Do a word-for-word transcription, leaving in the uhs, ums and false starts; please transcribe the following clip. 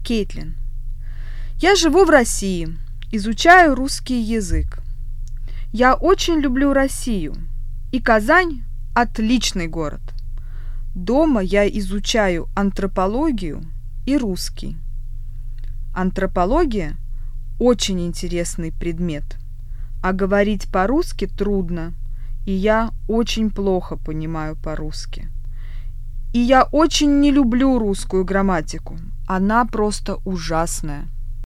Кейтлин. Я живу в России, изучаю русский язык. Я очень люблю Россию, и Казань – отличный город. Дома я изучаю антропологию и русский. Антропология – очень интересный предмет, а говорить по-русски трудно, и я очень плохо понимаю по-русски. И я очень не люблю русскую грамматику, она просто ужасная.